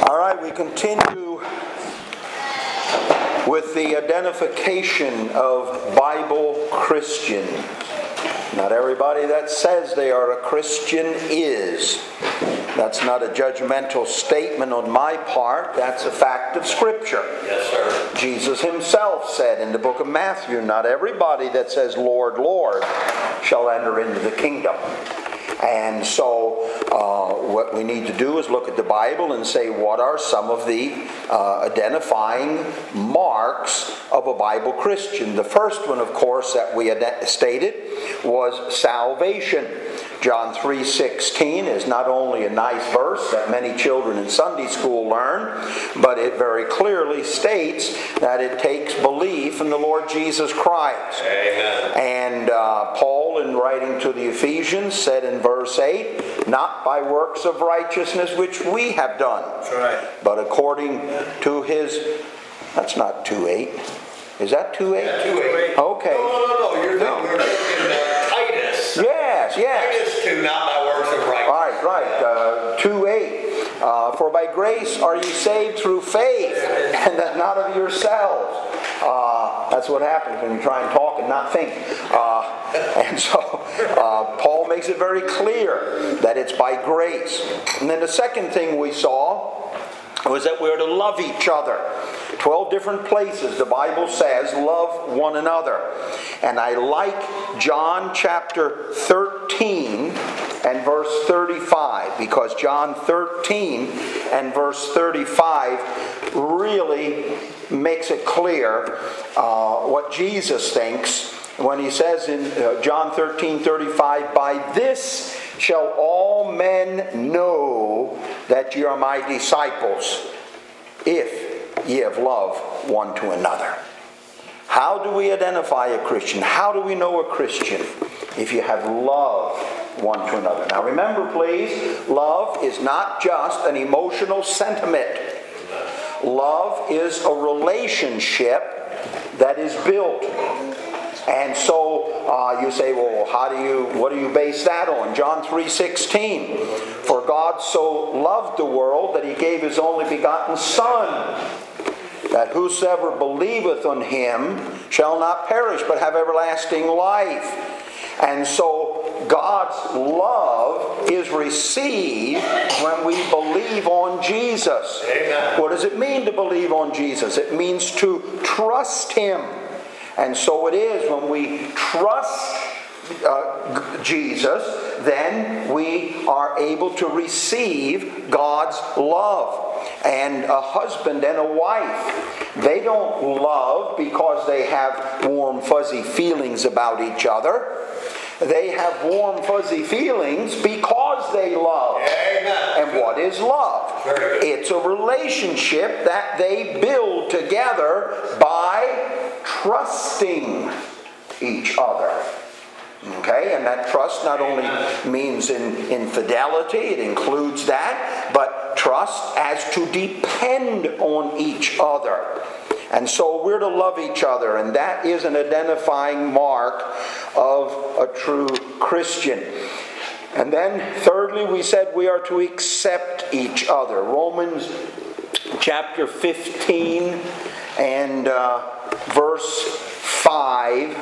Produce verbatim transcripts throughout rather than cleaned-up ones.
All right, we continue with the identification of Bible Christians. Not everybody that says they are a Christian is. That's not a judgmental statement on my part. That's a fact of Scripture. Yes, sir. Jesus himself said in the book of Matthew, not everybody that says, Lord, Lord, shall enter into the kingdom. And so uh, what we need to do is look at the Bible and say, what are some of the uh, identifying marks of a Bible Christian? The first one, of course, that we had stated was salvation. John three sixteen is not only a nice verse that many children in Sunday school learn, but it very clearly states that it takes belief in the Lord Jesus Christ. Amen. And uh, Paul, in writing to the Ephesians, said in verse eight, not by works of righteousness which we have done, That's right. but according to his... That's not two eight. Is that two eight? Yeah, two eight. Okay. No, no, no, no. You're No. thinking, you're thinking uh, Titus. Yes, yes. Titus two, not by works of righteousness. Right, right. Uh, two eight. Uh, For by grace are you saved through faith, and that not of yourselves. Uh, that's what happens when you try and talk and not think. Uh, and so uh, Paul makes it very clear that it's by grace. And then the second thing we saw was that we're to love each other. Twelve different places the Bible says love one another. And I like John chapter thirteen and verse thirty-five, because John thirteen and verse thirty-five really makes it clear uh, what Jesus thinks when he says in uh, John thirteen thirty-five, by this shall all men know that ye are my disciples, if ye have love one to another. How do we identify a Christian? How do we know a Christian? If you have love one to another. Now remember, please, love is not just an emotional sentiment. Love is a relationship that is built. And so uh, you say, well, how do you, what do you base that on? John three sixteen. For God so loved the world that he gave his only begotten Son, that whosoever believeth on him shall not perish, but have everlasting life. And so God's love is received when we believe on Jesus. Amen. What does it mean to believe on Jesus? It means to trust him. And so it is when we trust uh, Jesus, then we are able to receive God's love. And a husband and a wife, they don't love because they have warm, fuzzy feelings about each other. They have warm, fuzzy feelings because they love. Amen. And what is love? Very good. It's a relationship that they build together by trusting each other. Okay, and that trust not only means in infidelity, it includes that, but trust as to depend on each other. And so we're to love each other, and that is an identifying mark of a true Christian. And then thirdly, we said we are to accept each other. Romans chapter fifteen and uh, verse five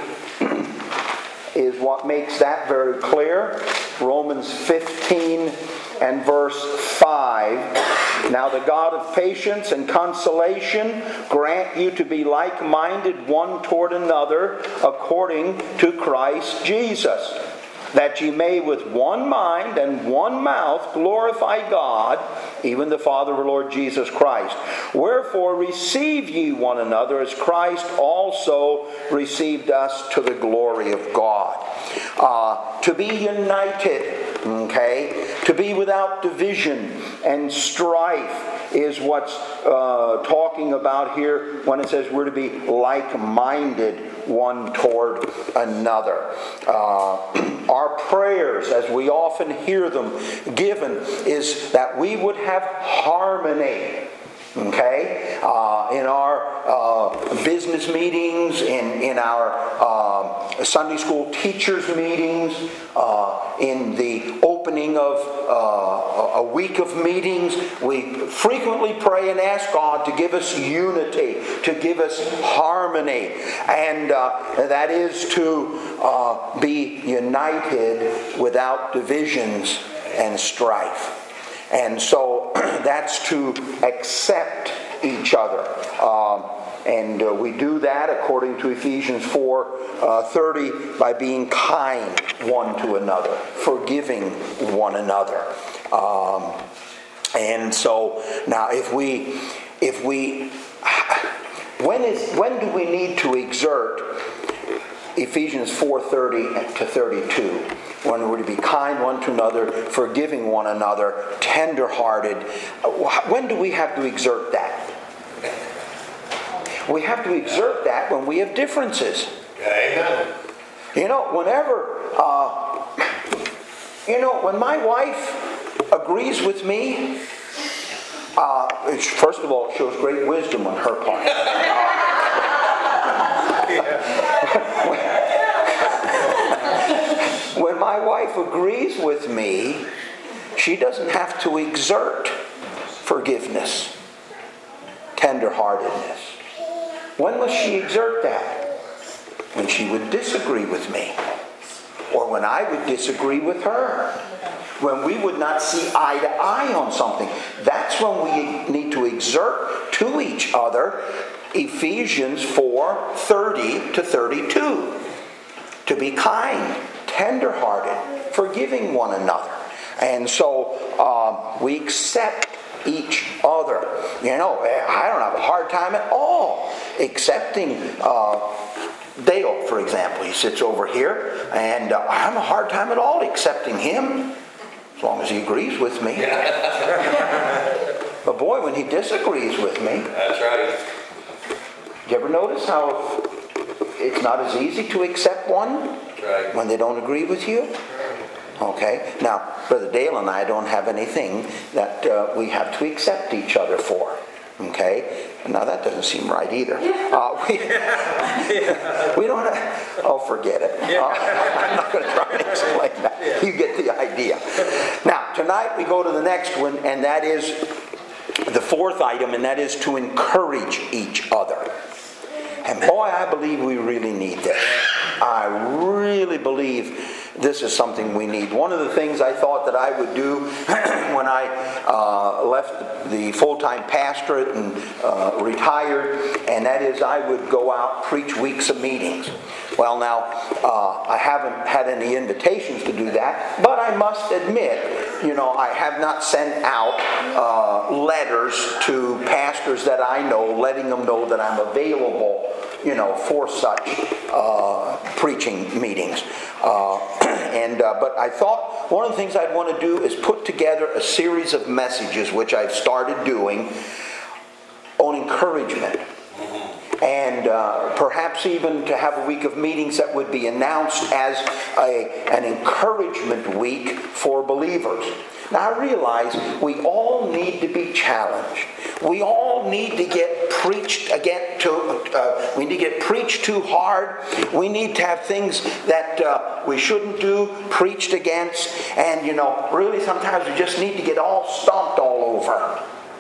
is what makes that very clear. Romans fifteen and verse five. Now the God of patience and consolation grant you to be like-minded one toward another according to Christ Jesus, that ye may with one mind and one mouth glorify God, even the Father of our Lord Jesus Christ. Wherefore receive ye one another as Christ also received us to the glory of God. Uh, to be united, okay, to be without division and strife is what's uh, talking about here when it says we're to be like-minded one toward another. Uh, our prayers, as we often hear them given, is that we would have harmony Okay? Uh, in our uh, business meetings, in, in our uh, Sunday school teachers meetings, uh, in the opening of uh, a week of meetings, we frequently pray and ask God to give us unity, to give us harmony, and uh, that is to uh, be united without divisions and strife. And so that's to accept each other. Um, and uh, we do that according to Ephesians four thirty by being kind one to another, forgiving one another. Um, and so now if we, if we, when is when do we need to exert Ephesians four thirty to thirty-two? When we're to be kind one to another, forgiving one another, tender-hearted. When do we have to exert that? We have to exert that when we have differences. Amen. You know, whenever, uh, you know, when my wife agrees with me, uh, it's, first of all, it shows great wisdom on her part. Uh, When my wife agrees with me, she doesn't have to exert forgiveness, tenderheartedness. When must she exert that? When she would disagree with me, or when I would disagree with her, when we would not see eye to eye on something. That's when we need to exert to each other Ephesians four thirty to thirty-two. To be kind, tender-hearted, forgiving one another. And so um, we accept each other. You know, I don't have a hard time at all accepting uh, Dale, for example. He sits over here, and uh, I have a hard time at all accepting him, as long as he agrees with me. But boy, when he disagrees with me... That's right. You ever notice how it's not as easy to accept one? Right. When they don't agree with you? Okay. Now, Brother Dale and I don't have anything that uh, we have to accept each other for. Okay? Now, that doesn't seem right either. Uh, we, we don't have... Oh, forget it. Uh, I'm not going to try and explain that. You get the idea. Now, tonight we go to the next one, and that is the fourth item, and that is to encourage each other. And boy, I believe we really need this. I really believe this is something we need. One of the things I thought that I would do when I uh, left the full-time pastorate and uh, retired, and that is I would go out, preach weeks of meetings. Well, now, uh, I haven't had any invitations to do that, but I must admit, you know, I have not sent out uh, letters to pastors that I know, letting them know that I'm available, you know, for such uh, preaching meetings. Uh, and uh, but I thought one of the things I'd want to do is put together a series of messages, which I've started doing, on encouragement. And uh, perhaps even to have a week of meetings that would be announced as a, an encouragement week for believers. Now I realize we all need to be challenged. We all need to get preached again to. Uh, we need to get preached too hard. We need to have things that uh, we shouldn't do preached against. And you know, really sometimes we just need to get all stomped all over.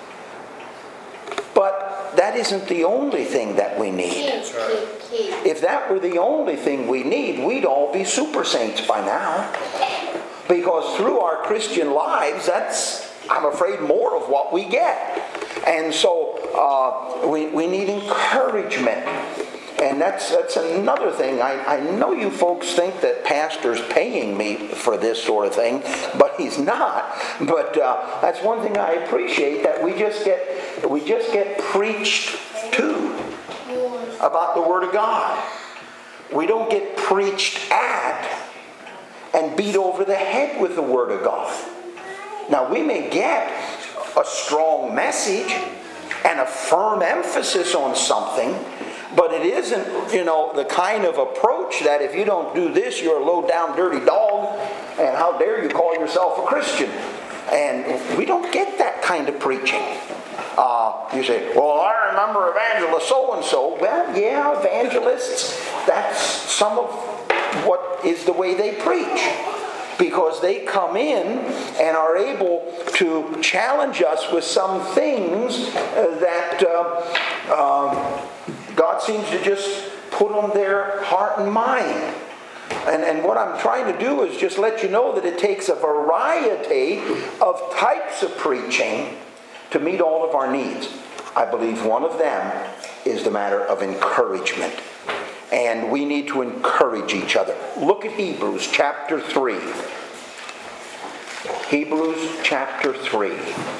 But that isn't the only thing that we need. If that were the only thing we need, we'd all be super saints by now. Because through our Christian lives, that's, I'm afraid, more of what we get. And so uh, we, we need encouragement. And that's that's another thing. I, I know you folks think that pastor's paying me for this sort of thing, but he's not. But uh, that's one thing I appreciate, that we just get we just get preached to about the Word of God. We don't get preached at and beat over the head with the Word of God. Now we may get a strong message and a firm emphasis on something, but it isn't, you know, the kind of approach that if you don't do this, you're a low-down, dirty dog, and how dare you call yourself a Christian. And we don't get that kind of preaching. Uh, you say, well, I remember evangelist so-and-so. Well, yeah, evangelists, that's some of what is the way they preach. Because they come in and are able to challenge us with some things that uh, uh, God seems to just put on their heart and mind. And, and what I'm trying to do is just let you know that it takes a variety of types of preaching to meet all of our needs. I believe one of them is the matter of encouragement. And we need to encourage each other. Look at Hebrews chapter three. Hebrews chapter three.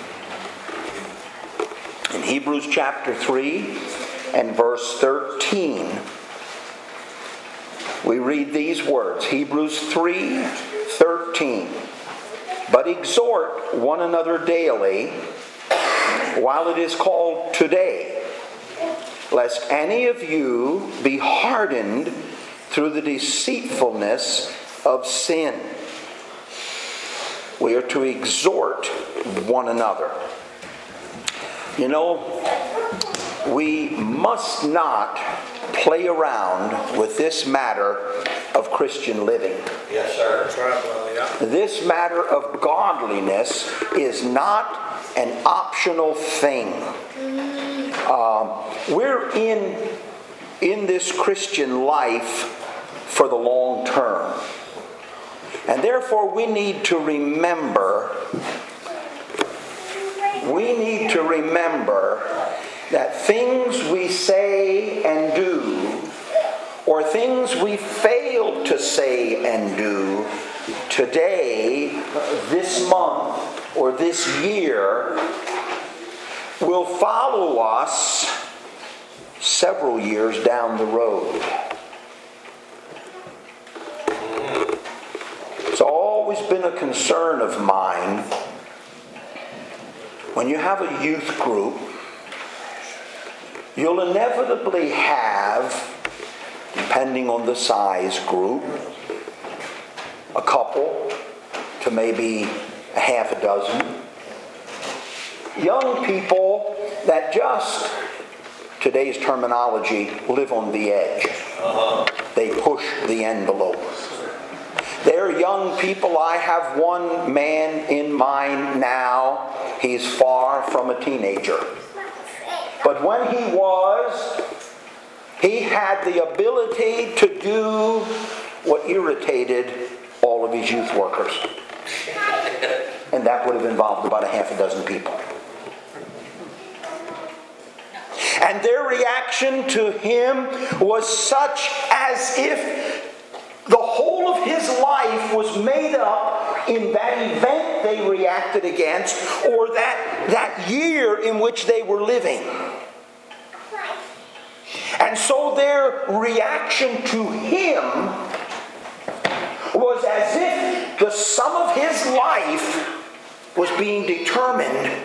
In Hebrews chapter three and verse thirteen, we read these words. Hebrews three thirteen. But exhort one another daily while it is called today, lest any of you be hardened through the deceitfulness of sin. We are to exhort one another. You know, we must not play around with this matter of Christian living. Yes, sir. That's right, brother. Yeah. This matter of godliness is not an optional thing. Um, we're in, in this Christian life for the long term. And therefore we need to remember, we need to remember that things we say and do, or things we fail to say and do today, this month, or this year, will follow us several years down the road. It's always been a concern of mine when you have a youth group, you'll inevitably have, depending on the size group, a couple to maybe a half a dozen young people that just, today's terminology, live on the edge. Uh-huh. They push the envelope. They're young people. I have one man in mind now. He's far from a teenager. But when he was, he had the ability to do what irritated all of his youth workers. And that would have involved about a half a dozen people. And their reaction to him was such as if the whole of his life was made up in that event they reacted against, or that, that year in which they were living. And so their reaction to him was as if the sum of his life was being determined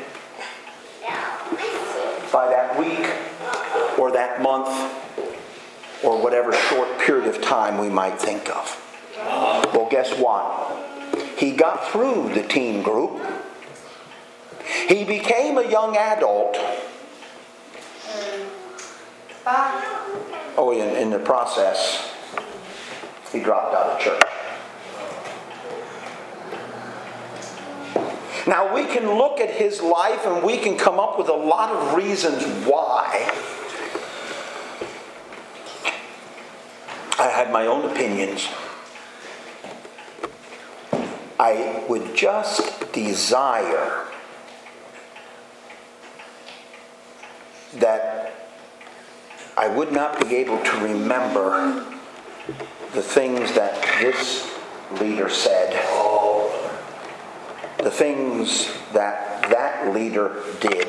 by that week or that month or whatever short period of time we might think of. Well, guess what? He got through the teen group. He became a young adult. Oh, in, in the process, he dropped out of church. Now, we can look at his life and we can come up with a lot of reasons why. I had my own opinions. I would just desire that I would not be able to remember the things that this leader said, the things that that leader did,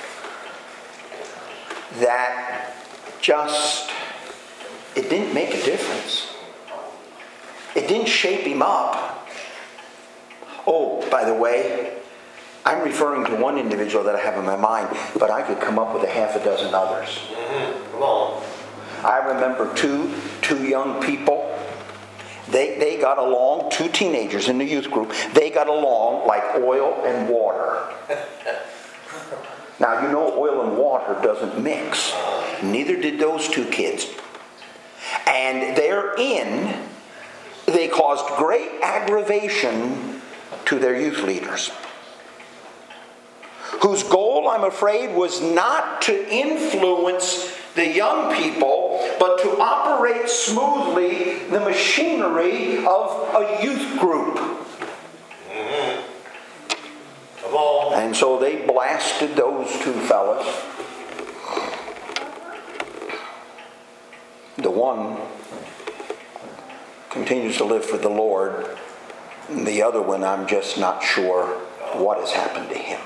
that just, it didn't make a difference. It didn't shape him up. Oh, by the way, I'm referring to one individual that I have in my mind, but I could come up with a half a dozen others. Mm-hmm. Come on. I remember two, two young people. They, they got along, two teenagers in the youth group. They got along like oil and water. Now, you know oil and water doesn't mix. Neither did those two kids. And therein, they caused great aggravation to their youth leaders, whose goal, I'm afraid, was not to influence the young people, but to operate smoothly the machinery of a youth group. Mm-hmm. Come on. And so they blasted those two fellas. The one continues to live for the Lord. And the other one, I'm just not sure what has happened to him.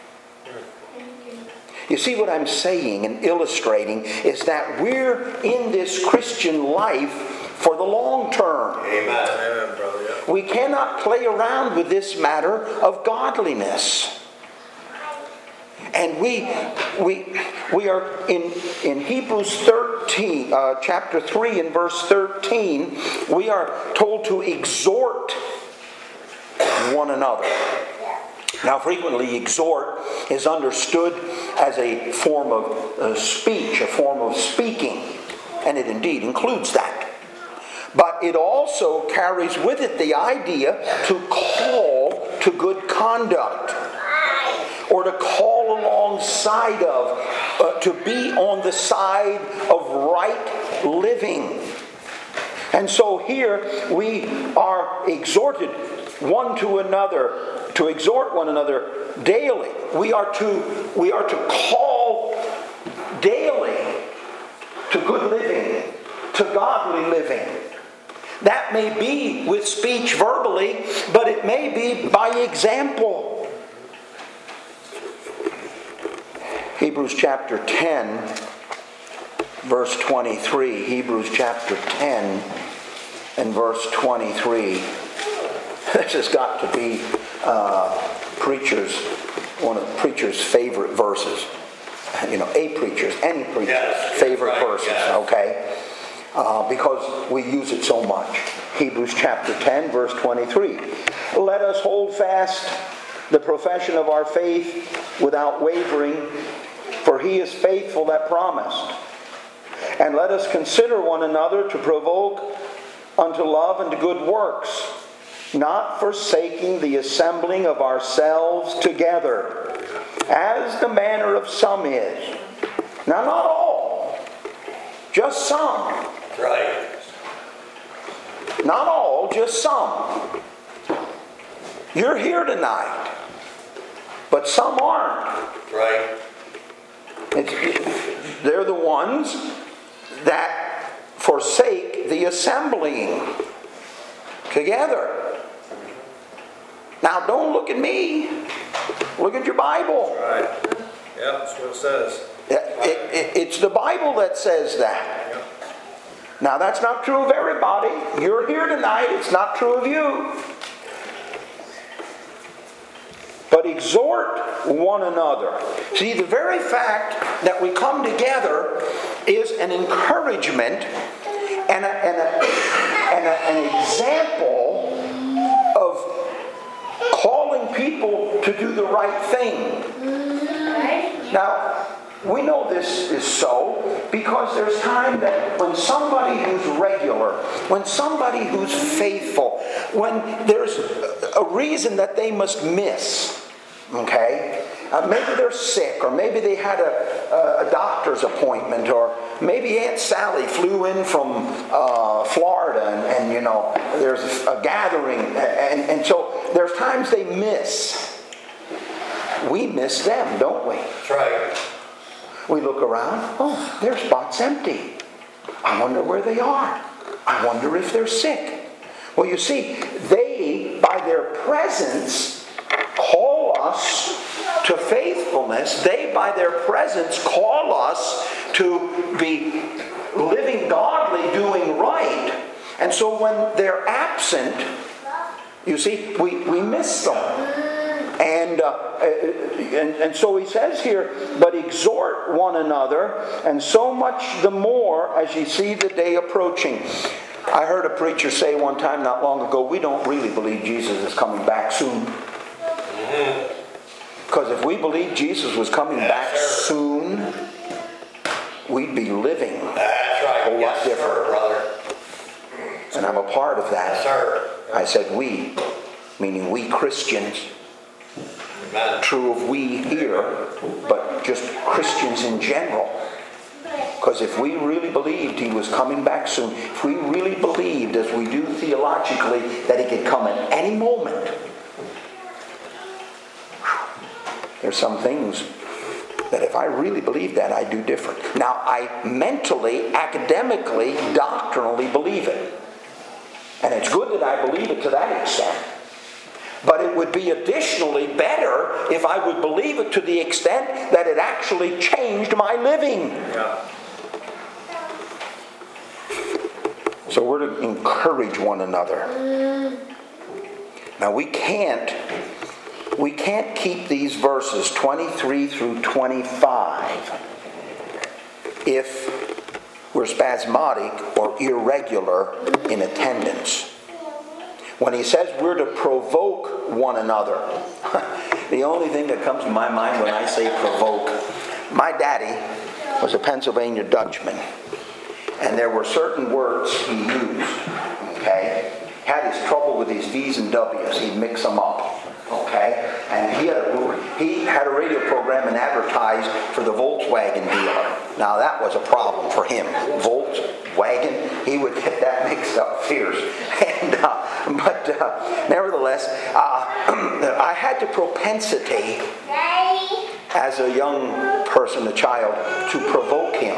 You see, what I'm saying and illustrating is that we're in this Christian life for the long term. Amen. Amen, brother. Yeah. We cannot play around with this matter of godliness. And we we we are in in Hebrews thirteen, uh, chapter three and verse thirteen. We are told to exhort one another. Now, frequently, exhort is understood as a form of uh, speech, a form of speaking, and it indeed includes that. But it also carries with it the idea to call to good conduct, or to call alongside of, uh, to be on the side of right living. And so here we are exhorted one to another, to exhort one another daily. We are to we are to call daily to good living, to godly living. That may be with speech verbally, but it may be by example. Hebrews chapter ten, verse twenty-three. Hebrews chapter ten and verse twenty-three. This has got to be uh, preachers, one of the preacher's favorite verses. You know, a preacher's, any preacher's yes, favorite right, verses, yes. okay? Uh, because we use it so much. Hebrews chapter ten, verse twenty-three. Let us hold fast the profession of our faith without wavering, for he is faithful that promised. And let us consider one another to provoke unto love and to good works, not forsaking the assembling of ourselves together, as the manner of some is. Now, not all, just some. Right. Not all, just some. You're here tonight, but some aren't. Right. It's, they're the ones that forsake the assembling together. Now, don't look at me. Look at your Bible. Right. Yeah, that's what it says. It, it, it, it's the Bible that says that. Yeah. Now, that's not true of everybody. You're here tonight. It's not true of you. But exhort one another. See, the very fact that we come together is an encouragement and, a, and, a, and a, an example of calling people to do the right thing. Now, we know this is so because there's time that when somebody who's regular, when somebody who's faithful, when there's a reason that they must miss, okay? Uh, maybe they're sick, or maybe they had a, a, a doctor's appointment, or maybe Aunt Sally flew in from uh, Florida, and, and you know, there's a, a gathering, and, and so there's times they miss. We miss them, don't we? That's right. We look around, oh, their spot's empty. I wonder where they are. I wonder if they're sick. Well, you see, they, by their presence, call us to faithfulness. They, by their presence, call us to be living godly, doing right. And so when they're absent, you see, we, we miss them. And, uh, and and so he says here, but exhort one another, and so much the more as you see the day approaching. I heard a preacher say one time not long ago, we don't really believe Jesus is coming back soon. Because Because if we believed Jesus was coming Yes, back sir. soon, we'd be living That's right. a whole Yes, lot different. sir, brother. And I'm a part of Yes, that. sir. I said we, meaning we Christians. Amen. True of we here, but just Christians in general. Because if we really believed he was coming back soon, if we really believed, as we do theologically, that he could come at any moment, there's some things that if I really believe that, I do different. Now, I mentally, academically, doctrinally believe it. And it's good that I believe it to that extent. But it would be additionally better if I would believe it to the extent that it actually changed my living. Yeah. So we're to encourage one another. Now we can't we can't keep these verses twenty-three through twenty-five if we're spasmodic or irregular in attendance. When he says we're to provoke one another, the only thing that comes to my mind when I say provoke, my daddy was a Pennsylvania Dutchman, and there were certain words he used, okay? Had his trouble with his V's and W's, he'd mix them up, okay? And he had, a, he had a radio program and advertised for the Volkswagen dealer. Now that was a problem for him. Volkswagen, he would get that mixed up fierce. And, uh, but uh, nevertheless, uh, I had the propensity as a young person, a child, to provoke him.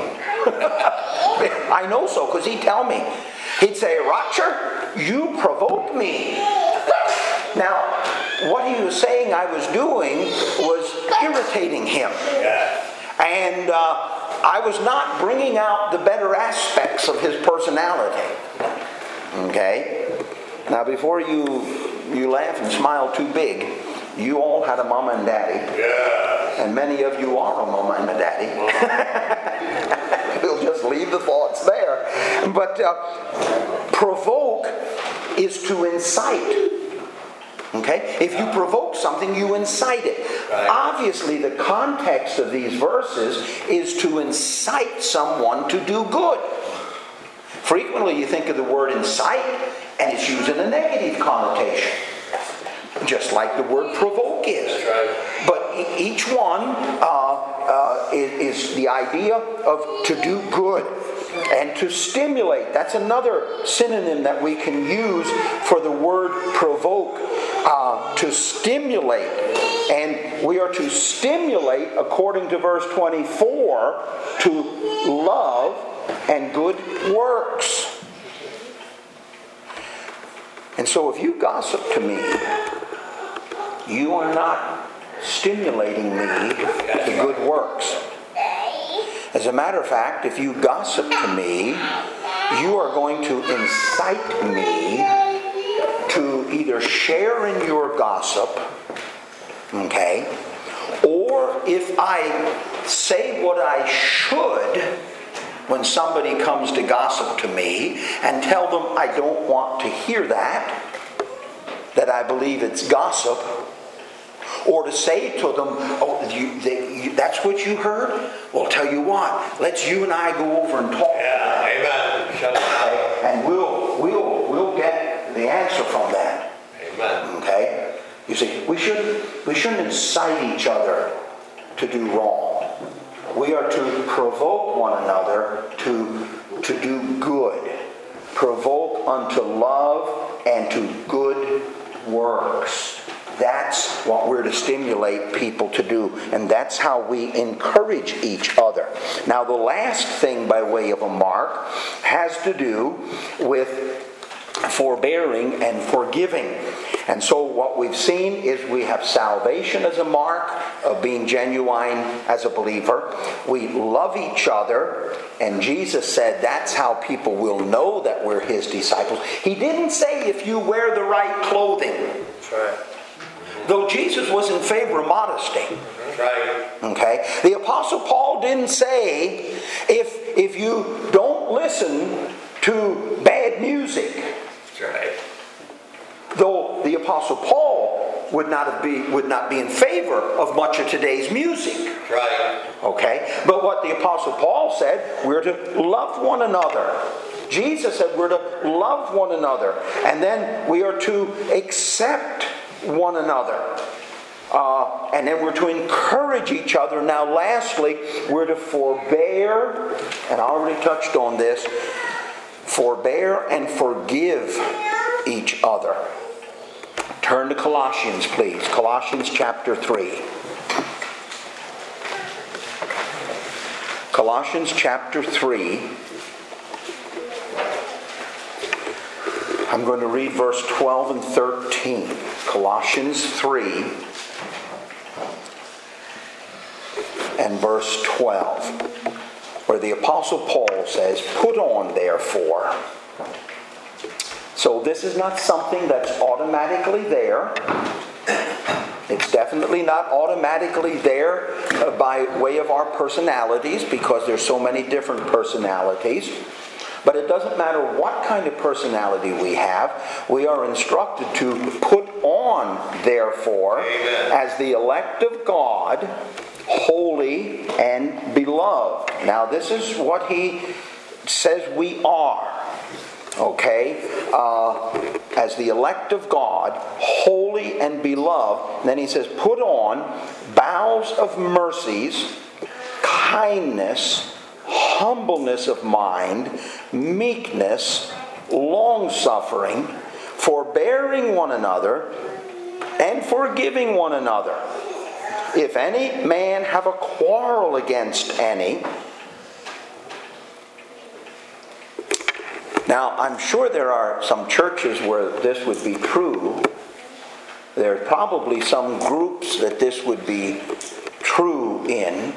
I know so, because he'd tell me. He'd say, Roger, you provoked me. Now, what he was saying I was doing was irritating him. And uh, I was not bringing out the better aspects of his personality. Okay? Now, before you, you laugh and smile too big, you all had a mama and daddy. Yeah. And many of you are a mama and a daddy. We'll just leave the thoughts there. But uh, provoke is to incite. Okay? If you provoke something, you incite it. Right. Obviously, the context of these verses is to incite someone to do good. Frequently, you think of the word incite, and it's used in a negative connotation. Just like the word provoke is. That's right. But e- each one uh, uh, is, is the idea of to do good and to stimulate. That's another synonym that we can use for the word provoke. Uh, to stimulate. And we are to stimulate, according to verse twenty-four, to love and good works. And so if you gossip to me, you are not stimulating me to good works. As a matter of fact, if you gossip to me, you are going to incite me to either share in your gossip, okay, or if I say what I should when somebody comes to gossip to me and tell them I don't want to hear that, that I believe it's gossip, or to say to them, oh, you, they, you, that's what you heard? Well, tell you what, let's you and I go over and talk. Yeah, amen. Shut up. Okay? And we'll, we'll, we'll get the answer from that. Amen. Okay? You see, we shouldn't, we shouldn't incite each other to do wrong. We are to provoke one another to, to do good. Provoke unto love and to good works. That's what we're to stimulate people to do. And that's how we encourage each other. Now, the last thing by way of a mark has to do with forbearing and forgiving. And so what we've seen is we have salvation as a mark of being genuine as a believer. We love each other, and Jesus said that's how people will know that we're his disciples. He didn't say if you wear the right clothing. That's right. Though Jesus was in favor of modesty. That's right. Okay? The Apostle Paul didn't say if, if you don't listen to bad music. That's right. Though the Apostle Paul would not have be would not be in favor of much of today's music. That's right. Okay? But what the Apostle Paul said, we're to love one another. Jesus said we're to love one another. And then we are to accept one another. Uh, and then we're to encourage each other. Now lastly, we're to forbear, and I already touched on this, forbear and forgive each other. Turn to Colossians, please. Colossians chapter three. Colossians chapter three. I'm going to read verse twelve and thirteen. Colossians three and verse twelve, where the Apostle Paul says, "Put on, therefore." So this is not something that's automatically there. It's definitely not automatically there by way of our personalities, because there's so many different personalities. But it doesn't matter what kind of personality we have. We are instructed to put on, therefore, Amen, as the elect of God, holy and beloved. Now this is what he says we are. Okay? Uh, as the elect of God, holy and beloved. And then he says, put on bowels of mercies, kindness, humbleness of mind, meekness, long-suffering, forbearing one another, and forgiving one another. If any man have a quarrel against any. Now, I'm sure there are some churches where this would be true. There are probably some groups that this would be true in.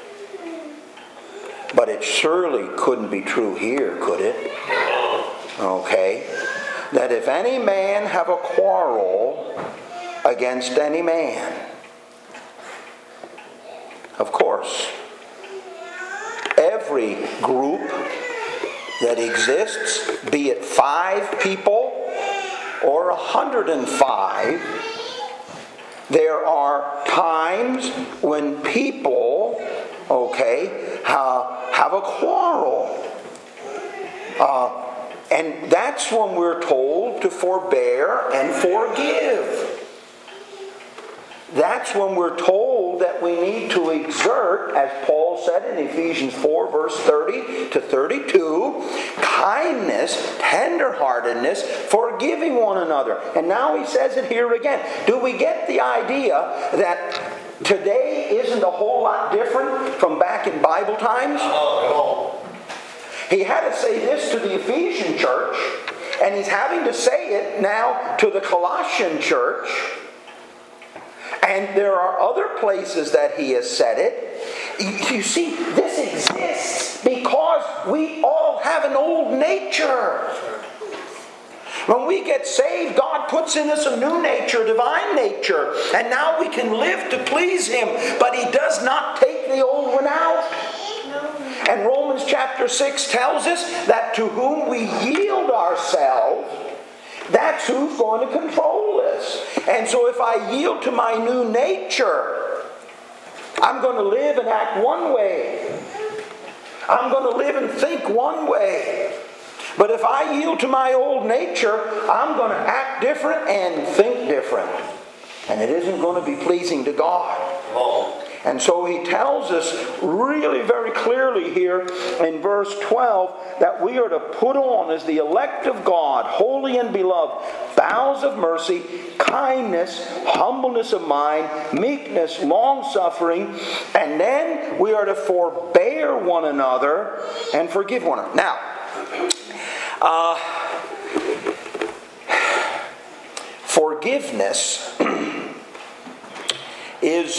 But it surely couldn't be true here, could it? Okay. That if any man have a quarrel against any man. Of course, every group that exists, be it five people or a hundred and five, there are times when people, okay, uh, have a quarrel. Uh, and that's when we're told to forbear and forgive. That's when we're told that we need to exert, as Paul said in Ephesians four, verse thirty to thirty-two, kindness, tenderheartedness, forgiving one another. And now he says it here again. Do we get the idea that today isn't a whole lot different from back in Bible times? Oh, He had to say this to the Ephesian church, and he's having to say it now to the Colossian church. And there are other places that he has said it. You see, this exists because we all have an old nature. When we get saved, God puts in us a new nature, divine nature. And now we can live to please Him. But He does not take the old one out. And Romans chapter six tells us that to whom we yield ourselves, that's who's going to control us. And so if I yield to my new nature, I'm going to live and act one way. I'm going to live and think one way. But if I yield to my old nature, I'm going to act different and think different. And it isn't going to be pleasing to God. oh. And so he tells us really very clearly here in verse twelve that we are to put on as the elect of God, holy and beloved, bowels of mercy, kindness, humbleness of mind, meekness, long-suffering, and then we are to forbear one another and forgive one another. Now, uh, forgiveness is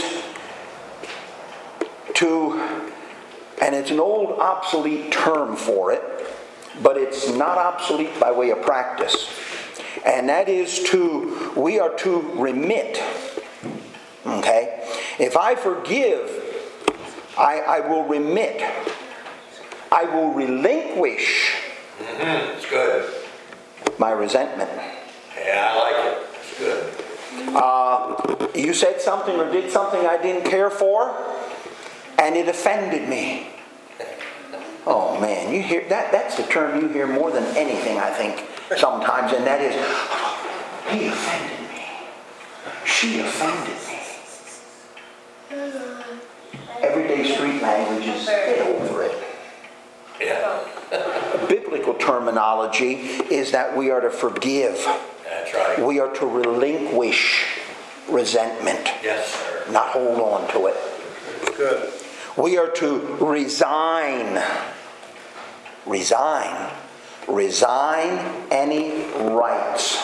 to, and it's an old obsolete term for it, but it's not obsolete by way of practice. And that is to, we are to remit. Okay? If I forgive, I, I will remit. I will relinquish Mm-hmm. It's good. my resentment. Yeah, I like it. It's good. Uh, you said something or did something I didn't care for, and it offended me. Oh man, you hear that? That's the term you hear more than anything, I think, sometimes, and that is, he offended me. She offended me. Everyday street language is get over it. Yeah. Biblical terminology is that we are to forgive. That's right. We are to relinquish resentment. Yes, sir. Not hold on to it. Good. We are to resign. Resign. Resign any rights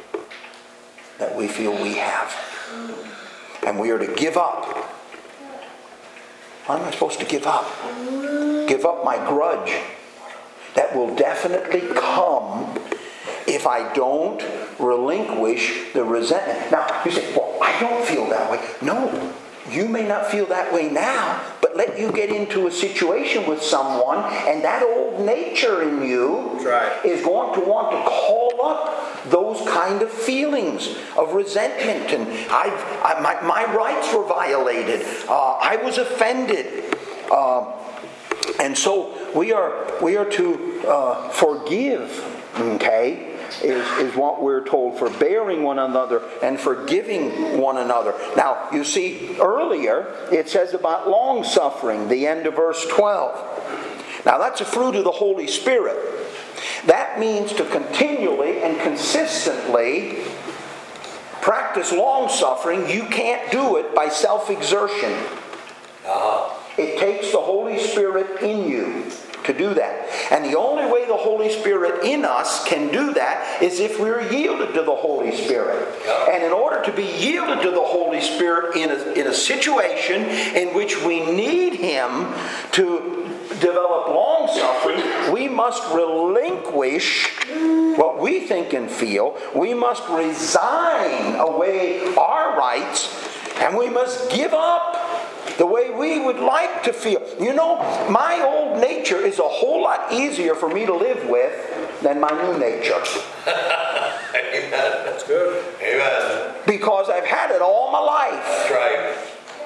that we feel we have. And we are to give up. What am I supposed to give up? Give up my grudge. That will definitely come if I don't relinquish the resentment. Now, you say, well, I don't feel that way. No, you may not feel that way now, but let you get into a situation with someone, and that old nature in you right. is going to want to call up those kind of feelings of resentment. And I've, I, my, my rights were violated. Uh, I was offended. Uh, and so we are we are to uh, forgive, okay? Is, is what we're told, forbearing one another and forgiving one another. Now, you see, earlier it says about long suffering, the end of verse twelve. Now, that's a fruit of the Holy Spirit. That means to continually and consistently practice long suffering. You can't do it by self-exertion. Uh-huh. It takes the Holy Spirit in you to do that. And the only way the Holy Spirit in us can do that is if we're yielded to the Holy Spirit. And in order to be yielded to the Holy Spirit in a, in a situation in which we need Him to develop long suffering, we must relinquish what we think and feel. We must resign away our rights, and we must give up the way we would like to feel. You know, my old nature is a whole lot easier for me to live with than my new nature. Amen. That's good. Amen. Because I've had it all my life. That's right.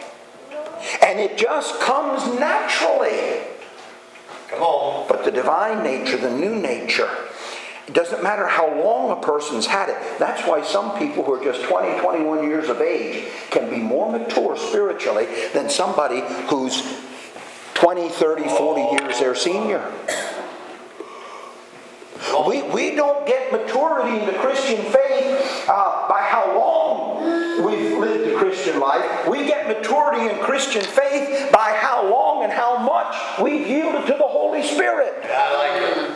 And it just comes naturally. Come on. But the divine nature, the new nature, it doesn't matter how long a person's had it. That's why some people who are just twenty, twenty-one years of age can be more mature spiritually than somebody who's twenty, thirty, forty years their senior. We, we don't get maturity in the Christian faith uh, by how long we've lived the Christian life. We get maturity in Christian faith by how long and how much we've yielded to the Holy Spirit. I like it.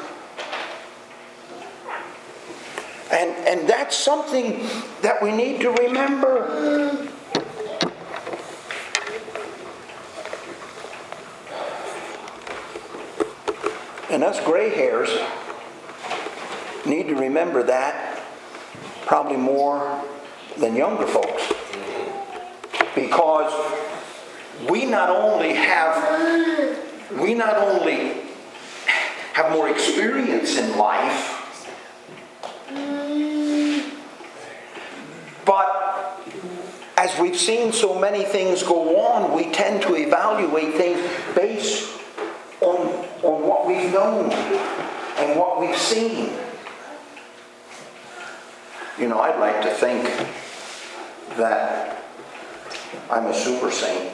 And, and that's something that we need to remember. And us gray hairs need to remember that probably more than younger folks. Because we not only have we not only have more experience in life, but as we've seen so many things go on, we tend to evaluate things based on, on what we've known and what we've seen. You know, I'd like to think that I'm a super saint.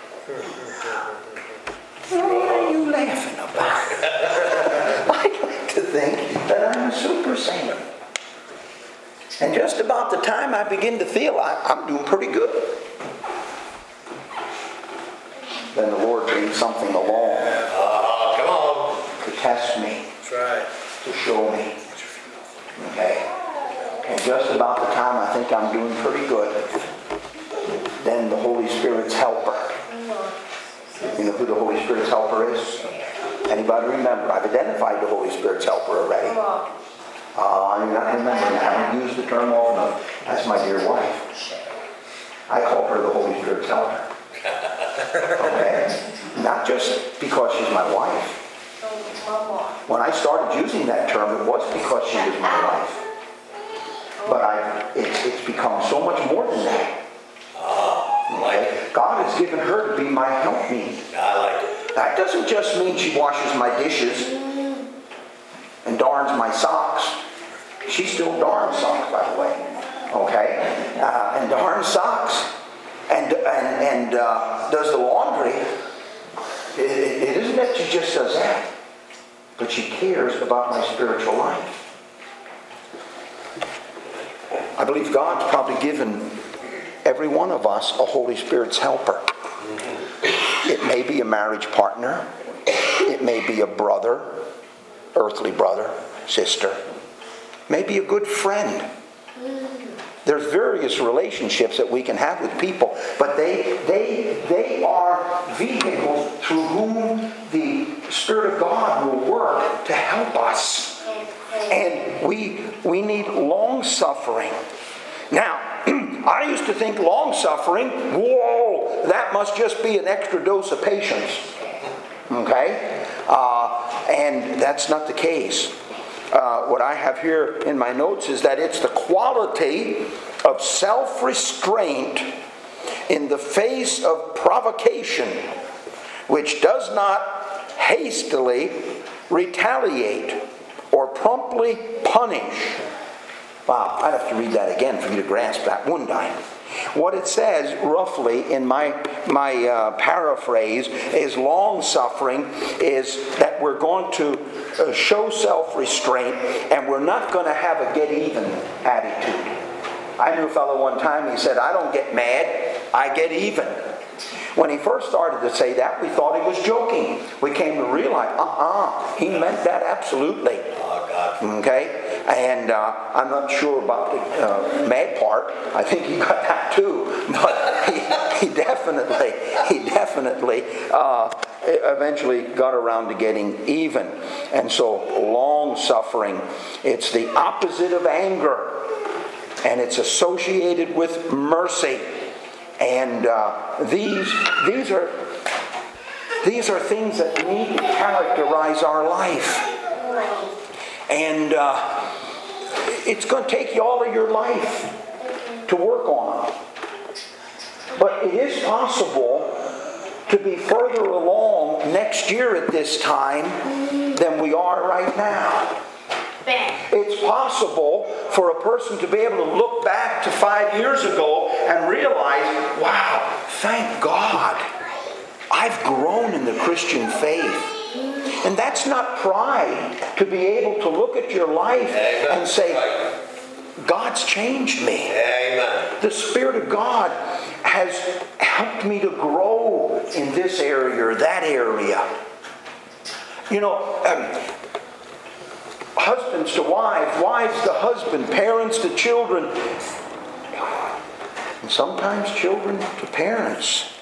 What are you laughing about? I'd like to think that I'm a super saint. And just about the time I begin to feel I, I'm doing pretty good, then the Lord brings something along Uh, come on. to test me, That's right. to show me. Okay? And just about the time I think I'm doing pretty good, then the Holy Spirit's helper. You know who the Holy Spirit's helper is? Anybody remember? I've identified the Holy Spirit's helper already. Uh, you're not remembering. I haven't used the term long enough. That's my dear wife. I call her the Holy Spirit's helper. Okay? Not just because she's my wife. When I started using that term, it was because she was my wife. but I, it, it's become so much more than that. Ah, like it. God has given her to be my helpmeet. I like it. That doesn't just mean she washes my dishes and darns my socks. She still darns socks, by the way. Okay? Uh, and darns socks. And, and, and uh, does the laundry. It, it, it isn't that she just does that, but she cares about my spiritual life. I believe God's probably given every one of us a Holy Spirit's helper. It may be a marriage partner. It may be a brother, earthly brother, sister. Maybe a good friend. There's various relationships that we can have with people, but they they they are vehicles through whom the Spirit of God will work to help us. And we we need long suffering. Now, I used to think long suffering, whoa, that must just be an extra dose of patience. Okay? Uh, and that's not the case. Uh, what I have here in my notes is that it's the quality of self-restraint in the face of provocation, which does not hastily retaliate or promptly punish. Wow, I'd have to read that again for you to grasp that, wouldn't I? What it says, roughly, in my my uh, paraphrase, is long-suffering is that we're going to uh, show self-restraint and we're not going to have a get-even attitude. I knew a fellow one time, he said, I don't get mad, I get even. When he first started to say that, we thought he was joking. We came to realize, uh-uh, he meant that absolutely. Oh, God. Okay? And uh, I'm not sure about the uh, mad part. I think he got that too. But he, he definitely, he definitely uh, eventually got around to getting even. And so long suffering, it's the opposite of anger. And it's associated with mercy. And uh, these these are these are things that need to characterize our life. And uh, it's going to take you all of your life to work on. But it is possible to be further along next year at this time than we are right now. It's possible for a person to be able to look back to five years ago and realize, wow, thank God, I've grown in the Christian faith. And that's not pride, to be able to look at your life and say, God's changed me. Amen. The Spirit of God has helped me to grow in this area or that area. You know, um, husbands to wives, wives to husband, parents to children, and sometimes children to parents.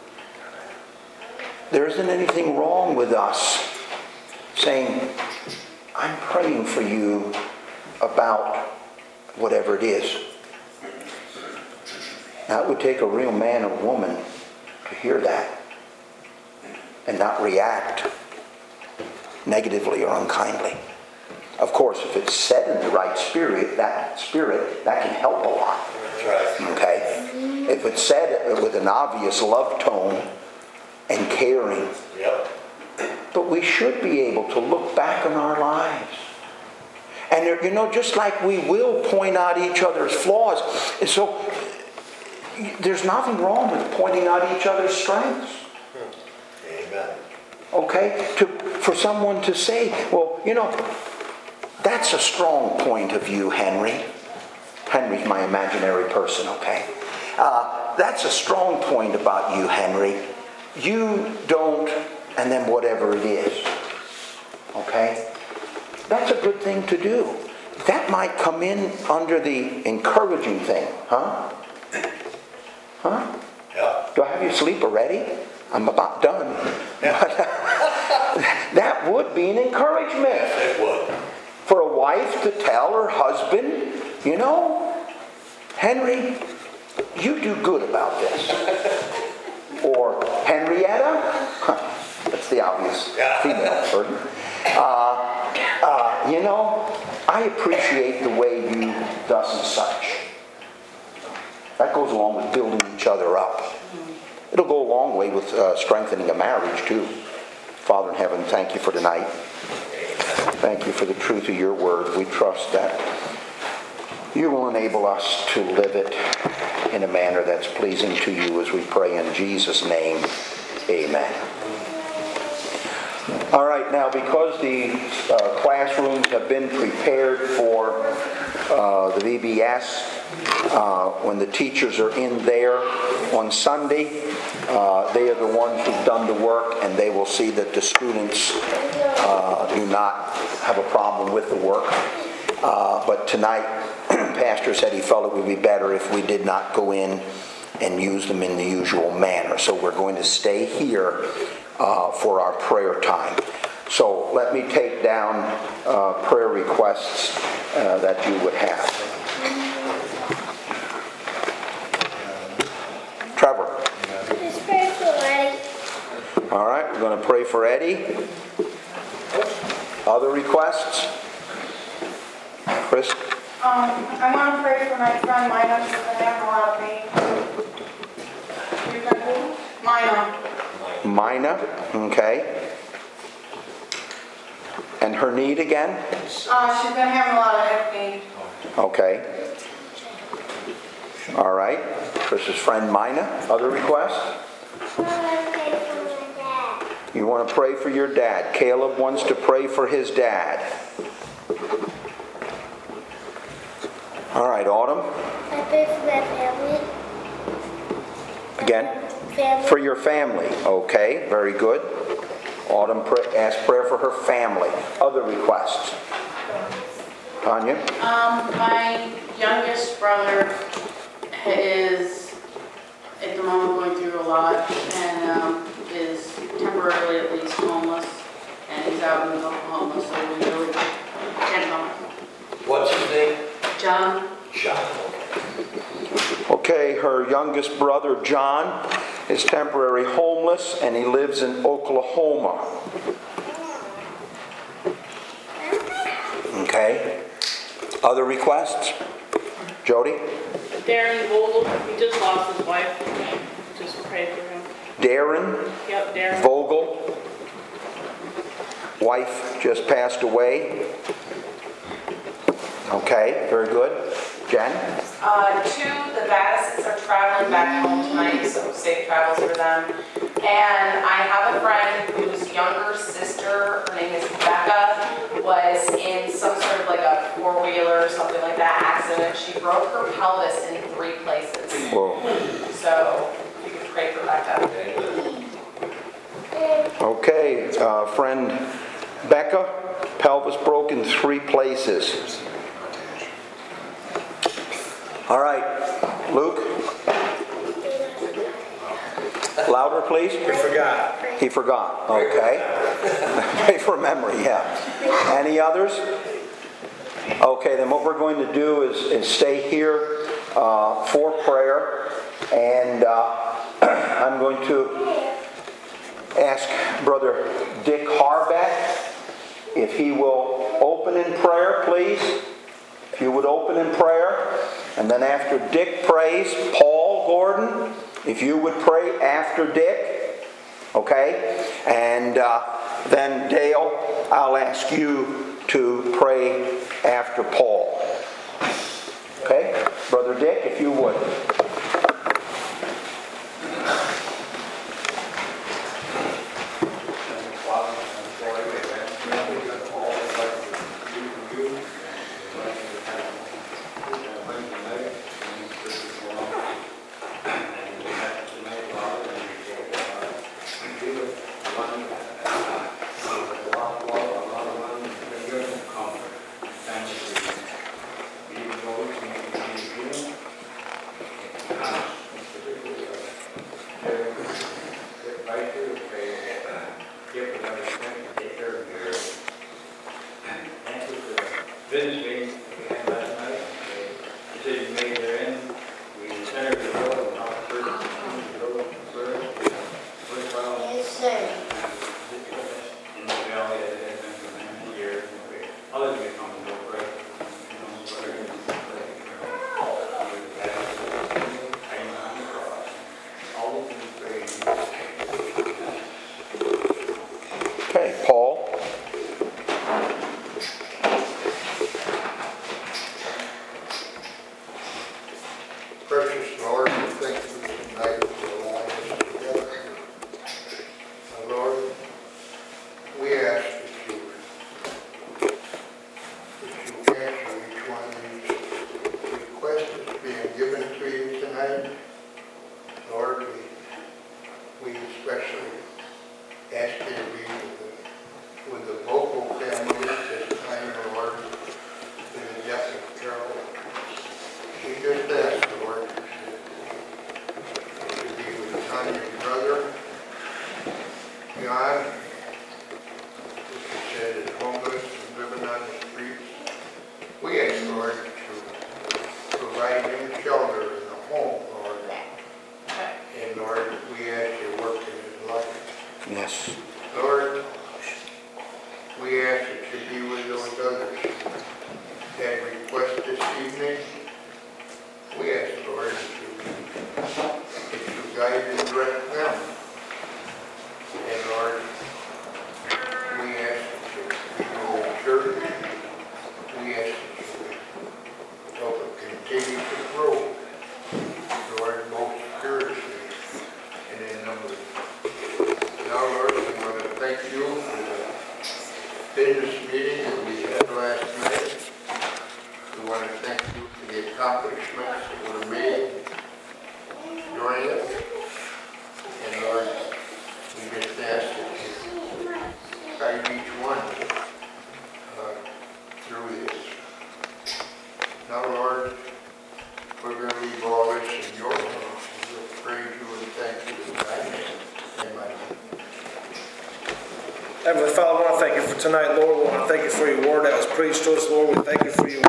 There isn't anything wrong with us saying, I'm praying for you about whatever it is. Now, it would take a real man or woman to hear that and not react negatively or unkindly. Of course, if it's said in the right spirit, that spirit, that can help a lot. That's right. Okay? If it's said with an obvious love tone and caring. Yep. But we should be able to look back on our lives. And, there, you know, just like we will point out each other's flaws. And so, there's nothing wrong with pointing out each other's strengths. Amen. Okay? To, for someone to say, well, you know, that's a strong point of view, Henry. Henry's my imaginary person, okay? Uh, that's a strong point about you, Henry. You don't, and then whatever it is. Okay? That's a good thing to do. That might come in under the encouraging thing, huh? Huh? Yeah. Do I have you asleep already? I'm about done. But, that would be an encouragement. Yes, it would. For a wife to tell her husband, you know, Henry, you do good about this. Or Henrietta, that's the obvious female version. Uh, uh, you know, I appreciate the way you thus and such. That goes along with building each other up. It'll go a long way with uh, strengthening a marriage too. Father in heaven, thank you for tonight. Thank you for the truth of your word. We trust that you will enable us to live it in a manner that's pleasing to you as we pray in Jesus' name. Amen. All right, now because the uh, classrooms have been prepared for uh, the V B S, uh, when the teachers are in there on Sunday, uh, they are the ones who've done the work, and they will see that the students uh, do not have a problem with the work. Uh, but tonight, Pastor said he felt it would be better if we did not go in and use them in the usual manner. So we're going to stay here uh, for our prayer time. So let me take down uh, prayer requests uh, that you would have. Trevor. Just pray for Eddie. All right, we're going to pray for Eddie. Other requests? Chris? Um, I want to pray for my friend Mina, who's going to have a lot of pain. You can who? Mina. Mina, okay. And her need again? Uh, she's going to have a lot of head pain. Okay. All right. Chris's friend Mina. Other requests? I want to pray for my dad. You want to pray for your dad. Caleb wants to pray for his dad. All right, Autumn. I pray for my family. Again? Family. For your family. Okay, very good. Autumn pray, ask prayer for her family. Other requests? Tanya? Um, my youngest brother is at the moment going through a lot and um, is temporarily at least homeless, and he's out in Oklahoma, so we really can't help him. What's his name? John? John. Okay, her youngest brother John is temporary homeless and he lives in Oklahoma. Okay. Other requests? Jody? Darren Vogel, he just lost his wife. Just pray for him. Darren Yep, Darren. Vogel. Wife just passed away. Okay, very good. Jen? Uh, two, the Baddisons are traveling back home tonight, so safe travels for them. And I have a friend whose younger sister, her name is Becca, was in some sort of like a four-wheeler or something like that accident. She broke her pelvis in three places. Whoa. So you could pray for Becca. Okay, uh, friend Becca, pelvis broke in three places. All right, Luke. Louder, please. You forgot. He forgot. Okay. Pray for memory, yeah. Any others? Okay, then what we're going to do is, is stay here uh, for prayer. And uh, I'm going to ask Brother Dick Harbeck if he will open in prayer, please. If you would open in prayer. And then after Dick prays, Paul Gordon, if you would pray after Dick. Okay? And uh, then Dale, I'll ask you to pray after Paul. Okay? Brother Dick, if you would. Business meeting we had last night, the decision made therein, we centered the bill and not the person who the bill first. First trial Yes, sir. in the valley that has been for many years. Others may come to work, right? You know, whatever. John, as you said, is homeless and living on the streets. We ask, Lord, to provide him shelter in a home, Lord. And Lord, we ask you to work in his life. Yes. Lord, we ask that you be with those others that request this evening. We ask, Lord, that you, that you guide and direct them. And Lord, we ask that you go to church. We ask that you help it continue to grow. Lord, both spiritually and in numbers. Now, Lord, we want to thank you for the business meeting that we had last night. We want to thank you for the accomplishments that were made during it. And Lord, we just ask that you guide each one uh, through this. Now, Lord, we're going to leave all this in your hands. We'll praise you and thank you in thy name. Amen. Heavenly Father, I want to thank you for tonight, Lord. We want to thank you for your word that was preached to us, Lord. We thank you for your